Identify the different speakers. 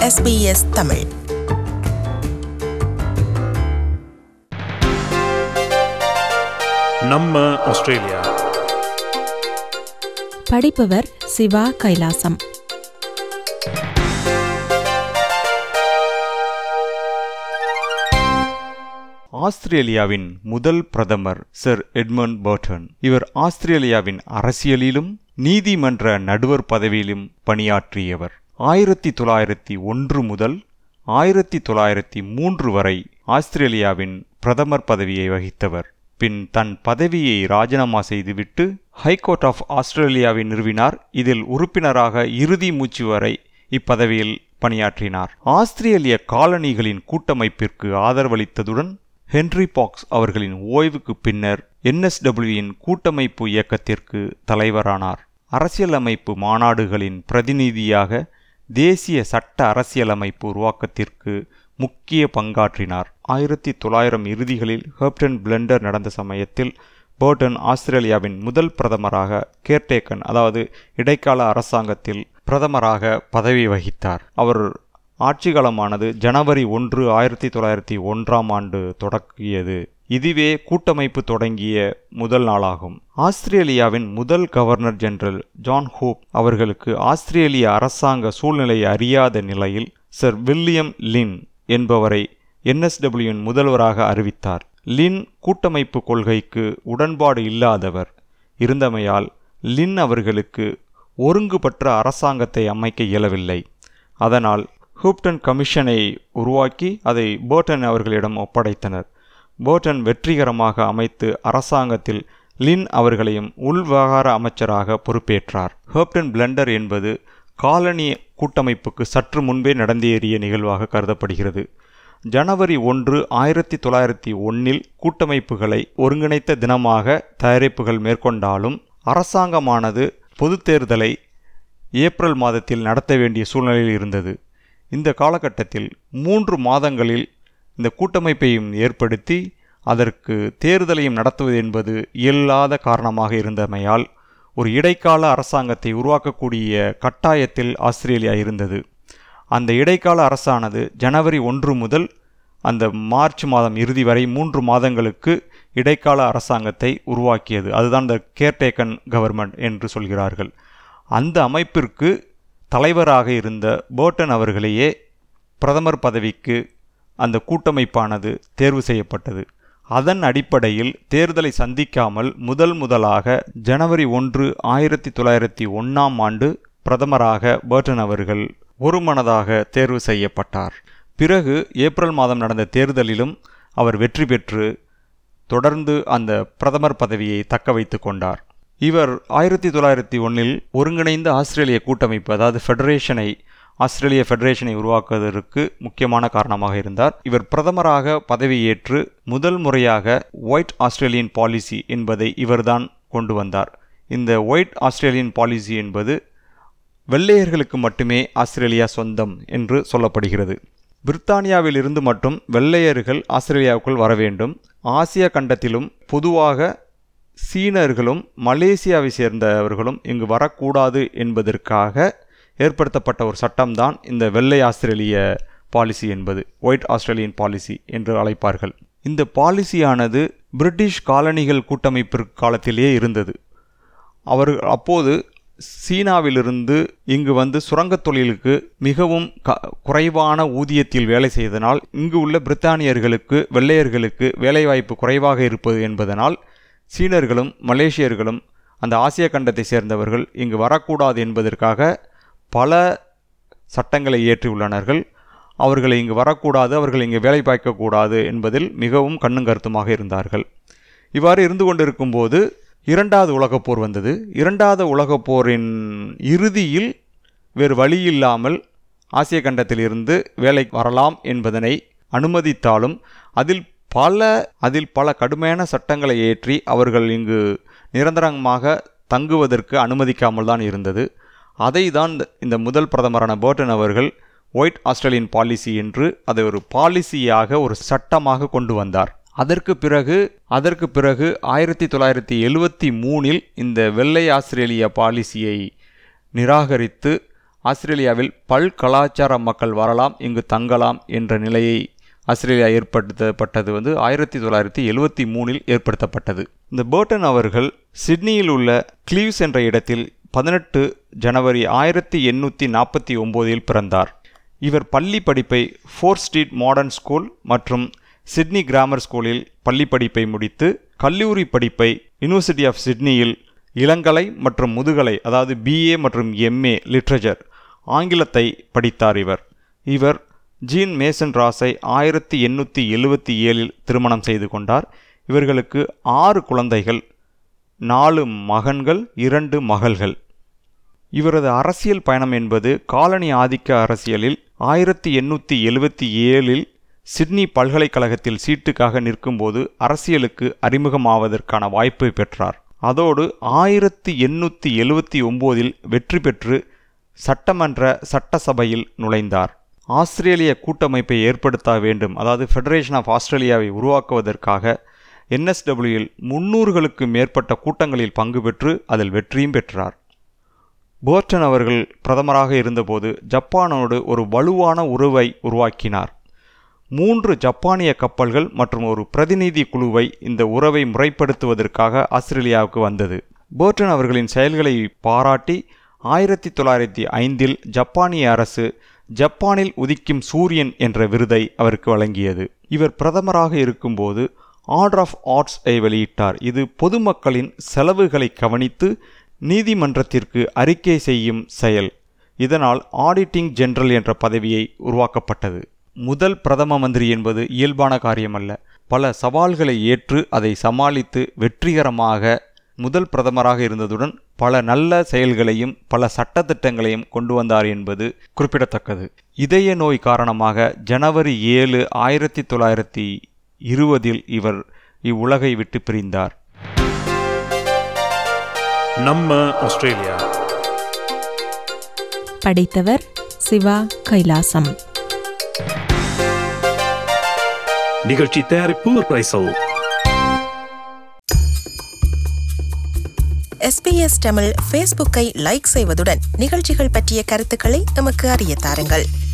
Speaker 1: SBS Tamil.
Speaker 2: நம்ம Australia.
Speaker 3: படிப்பவர் Siva Kailasam.
Speaker 4: ஆஸ்திரேலியாவின் முதல் பிரதமர் சர் எட்மண்ட் பர்டன். இவர் ஆஸ்திரேலியாவின் அரசியலிலும் நீதிமன்ற நடுவர் பதவியிலும் பணியாற்றியவர். 1901 முதல் 1903 வரை ஆஸ்திரேலியாவின் பிரதமர் பதவியை வகித்தவர். பின் தன் பதவியை ராஜினாமா செய்துவிட்டு ஹைகோர்ட் ஆஃப் ஆஸ்திரேலியாவை நிறுவினார். இதில் உறுப்பினராக இறுதி மூச்சு வரை இப்பதவியில் பணியாற்றினார். ஆஸ்திரேலிய காலனிகளின் கூட்டமைப்பிற்கு ஆதரவளித்ததுடன் ஹென்றி பாக்ஸ் அவர்களின் ஓய்வுக்கு பின்னர் NSWயின் கூட்டமைப்பு இயக்கத்திற்கு தலைவரானார். அரசியலமைப்பு மாநாடுகளின் பிரதிநிதியாக தேசிய சட்ட அரசியலமைப்பு உருவாக்கத்திற்கு முக்கிய பங்காற்றினார். 1900 இறுதிகளில் ஹெர்ப்டன் பிளண்டர் நடந்த சமயத்தில் பர்டன் ஆஸ்திரேலியாவின் முதல் பிரதமராக கேர்டேக்கன், அதாவது இடைக்கால அரசாங்கத்தில் பிரதமராக பதவி வகித்தார். அவர் ஆட்சி காலமானது ஜனவரி 1, 1901 தொடங்கியது. இதுவே கூட்டமைப்பு தொடங்கிய முதல் நாளாகும். ஆஸ்திரேலியாவின் முதல் கவர்னர் ஜெனரல் ஜான் ஹோப் அவர்களுக்கு ஆஸ்திரேலிய அரசாங்க சூழ்நிலையை அறியாத நிலையில் சர் வில்லியம் லின் என்பவரை NSWயின் முதல்வராக அறிவித்தார். லின் கூட்டமைப்பு கொள்கைக்கு உடன்பாடு இல்லாதவர் இருந்தமையால் லின் அவர்களுக்கு ஒருங்குபற்ற அரசாங்கத்தை அமைக்க இயலவில்லை. அதனால் ஹூப்டன் கமிஷனை உருவாக்கி அதை பர்டன் அவர்களிடம் ஒப்படைத்தனர். பர்டன் வெற்றிகரமாக அமைத்து அரசாங்கத்தில் லின் அவர்களையும் உள்விவகார அமைச்சராக பொறுப்பேற்றார். ஹெர்ப்டன் பிளண்டர் என்பது காலனி கூட்டமைப்புக்கு சற்று முன்பே நடந்தேறிய நிகழ்வாக கருதப்படுகிறது. ஜனவரி 1, 1901 கூட்டமைப்புகளை ஒருங்கிணைத்த தினமாக தயாரிப்புகள் மேற்கொண்டாலும் அரசாங்கமானது பொது தேர்தலை ஏப்ரல் மாதத்தில் நடத்த வேண்டிய சூழ்நிலையில் இருந்தது. இந்த காலகட்டத்தில் 3 மாதங்களில் இந்த கூட்டமைப்பையும் ஏற்படுத்தி அதற்கு தேர்தலையும் நடத்துவது என்பது இயலாத காரணமாக இருந்தமையால் ஒரு இடைக்கால அரசாங்கத்தை உருவாக்கக்கூடிய கட்டாயத்தில் ஆஸ்திரேலியா இருந்தது. அந்த இடைக்கால அரசானது ஜனவரி 1 முதல் அந்த மார்ச் மாதம் இறுதி வரை 3 மாதங்களுக்கு இடைக்கால அரசாங்கத்தை உருவாக்கியது. அதுதான் இந்த கேர்டேக்கன் கவர்மெண்ட் என்று சொல்கிறார்கள். அந்த அமைப்பிற்கு தலைவராக இருந்த பர்டன் அவர்களையே பிரதமர் பதவிக்கு அந்த கூட்டமைப்பானது தேர்வு செய்யப்பட்டது. அதன் அடிப்படையில் தேர்தலை சந்திக்காமல் முதலாக ஜனவரி 1, 1901 பிரதமராக பர்டன் அவர்கள் ஒருமனதாக தேர்வு செய்யப்பட்டார். பிறகு ஏப்ரல் மாதம் நடந்த தேர்தலிலும் அவர் வெற்றி பெற்று தொடர்ந்து அந்த பிரதமர் பதவியை தக்க வைத்து கொண்டார். இவர் 1901 ஒருங்கிணைந்த ஆஸ்திரேலிய கூட்டமைப்பு, அதாவது ஆஸ்திரேலிய ஃபெடரேஷனை உருவாக்குவதற்கு முக்கியமான காரணமாக இருந்தார். இவர் பிரதமராக பதவியேற்று முதல் முறையாக ஒயிட் ஆஸ்திரேலியன் பாலிசி என்பதை இவர்தான் கொண்டு வந்தார். இந்த ஒயிட் ஆஸ்திரேலியன் பாலிசி என்பது வெள்ளையர்களுக்கு மட்டுமே ஆஸ்திரேலியா சொந்தம் என்று சொல்லப்படுகிறது. பிரித்தானியாவில் இருந்து மட்டும் வெள்ளையர்கள் ஆஸ்திரேலியாவுக்குள் வர வேண்டும். ஆசிய கண்டத்திலும் பொதுவாக சீனர்களும் மலேசியாவை சேர்ந்தவர்களும் இங்கு வரக்கூடாது என்பதற்காக ஏற்படுத்தப்பட்ட ஒரு சட்டம்தான் இந்த வெள்ளை ஆஸ்திரேலிய பாலிசி என்பது, ஒயிட் ஆஸ்திரேலியன் பாலிசி என்று அழைப்பார்கள். இந்த பாலிசியானது பிரிட்டிஷ் காலனிகள் கூட்டமைப்பு காலத்திலேயே இருந்தது. அவர்கள் அப்போது சீனாவிலிருந்து இங்கு வந்து சுரங்கத் தொழிலுக்கு மிகவும் குறைவான ஊதியத்தில் வேலை செய்ததனால் இங்கு உள்ள பிரித்தானியர்களுக்கு வெள்ளையர்களுக்கு வேலைவாய்ப்பு குறைவாக இருப்பது என்பதனால் சீனர்களும் மலேசியர்களும் அந்த ஆசிய கண்டத்தை சேர்ந்தவர்கள் இங்கு வரக்கூடாது என்பதற்காக பல சட்டங்களை இயற்றியுள்ளனர்கள். அவர்களை இங்கு வரக்கூடாது, அவர்கள் இங்கு வேலை பார்க்கக்கூடாது என்பதில் மிகவும் கண்ணும் கருத்துமாக இருந்தார்கள். இவ்வாறு இருந்து கொண்டிருக்கும் போது 2வது உலகப் போர் வந்தது. 2வது உலகப் போரின் இறுதியில் வேறு வழியில்லாமல் ஆசிய கண்டத்தில் இருந்து வேலை வரலாம் என்பதனை அனுமதித்தாலும் அதில் பல கடுமையான சட்டங்களை ஏற்றி அவர்கள் இங்கு நிரந்தரமாக தங்குவதற்கு அனுமதிக்காமல் தான் இருந்தது. அதை தான் இந்த முதல் பிரதமரான பர்டன் அவர்கள் ஒயிட் ஆஸ்திரேலியன் பாலிசி என்று அதை ஒரு பாலிசியாக, ஒரு சட்டமாக கொண்டு வந்தார். அதற்கு பிறகு 1973 இந்த வெள்ளை ஆஸ்திரேலிய பாலிசியை நிராகரித்து ஆஸ்திரேலியாவில் பல்கலாச்சார மக்கள் வரலாம், இங்கு தங்கலாம் என்ற நிலையை ஆஸ்திரேலியா ஏற்படுத்தப்பட்டது 1973 ஏற்படுத்தப்பட்டது. இந்த பர்டன் அவர்கள் சிட்னியில் உள்ள கிளீவ்ஸ் என்ற இடத்தில் 18 ஜனவரி 1849 பிறந்தார். இவர் பள்ளி படிப்பை 4 ஸ்ட்ரீட் மாடர்ன் ஸ்கூல் மற்றும் சிட்னி கிராமர் ஸ்கூலில் பள்ளி படிப்பை முடித்து கல்லூரி படிப்பை யூனிவர்சிட்டி ஆஃப் சிட்னியில் இளங்கலை மற்றும் முதுகலை, அதாவது BA மற்றும் MA லிட்ரேச்சர் ஆங்கிலத்தை படித்தார். இவர் ஜீன் மேசன் ராஸை 1877 திருமணம் செய்து கொண்டார். இவர்களுக்கு 6 குழந்தைகள், 4 மகன்கள், 2 மகள்கள். இவரது அரசியல் பயணம் என்பது காலனி ஆதிக்க அரசியலில் 1877 சிட்னி பல்கலைக்கழகத்தில் சீட்டுக்காக நிற்கும்போது அரசியலுக்கு அறிமுகமாவதற்கான வாய்ப்பை பெற்றார். அதோடு 1879 வெற்றி பெற்று சட்டசபையில் நுழைந்தார். ஆஸ்திரேலிய கூட்டமைப்பை ஏற்படுத்த வேண்டும், அதாவது ஃபெடரேஷன் ஆஃப் ஆஸ்திரேலியாவை உருவாக்குவதற்காக NSWயில் 300களுக்கு மேற்பட்ட கூட்டங்களில் பங்கு பெற்று அதில் வெற்றியும் பெற்றார். போர்டன் அவர்கள் பிரதமராக இருந்தபோது ஜப்பானோடு ஒரு வலுவான உறவை உருவாக்கினார். 3 ஜப்பானிய கப்பல்கள் மற்றும் ஒரு பிரதிநிதி குழுவை இந்த உறவை முறைப்படுத்துவதற்காக ஆஸ்திரேலியாவுக்கு வந்தது. போர்டன் அவர்களின் செயல்களை பாராட்டி 1905 ஜப்பானிய அரசு ஜப்பானில் உதிக்கும் சூரியன் என்ற விருதை அவருக்கு வழங்கியது. இவர் பிரதமராக இருக்கும்போது ஆர்டர் ஆஃப் ஆர்ட்ஸை வெளியிட்டார். இது பொதுமக்களின் செலவுகளை கவனித்து நீதிமன்றத்திற்கு அறிக்கை செய்யும் செயல். இதனால் ஆடிட்டிங் ஜெனரல் என்ற பதவியை உருவாக்கப்பட்டது. முதல் பிரதம மந்திரி என்பது இயல்பான காரியமல்ல. பல சவால்களை ஏற்று அதை சமாளித்து வெற்றிகரமாக முதல் பிரதமராக இருந்ததுடன் பல நல்ல செயல்களையும் பல சட்டத்திட்டங்களையும் கொண்டு வந்தார் என்பது குறிப்பிடத்தக்கது. இதய நோய் காரணமாக ஜனவரி 7, 1920 இவர் இவ்வுலகை விட்டு பிரிந்தார்.
Speaker 1: நம்ம ஆஸ்திரேலியா.
Speaker 3: படித்தவர் சிவா கைலாசம்.
Speaker 1: நிகழ்ச்சி தயாரிப்பு பிரைசல்.
Speaker 2: SBS தமிழ் ஃபேஸ்புக்கை லைக் செய்வதுடன் நிகழ்ச்சிகள் பற்றிய கருத்துக்களை எமக்கு அறிய தாருங்கள்.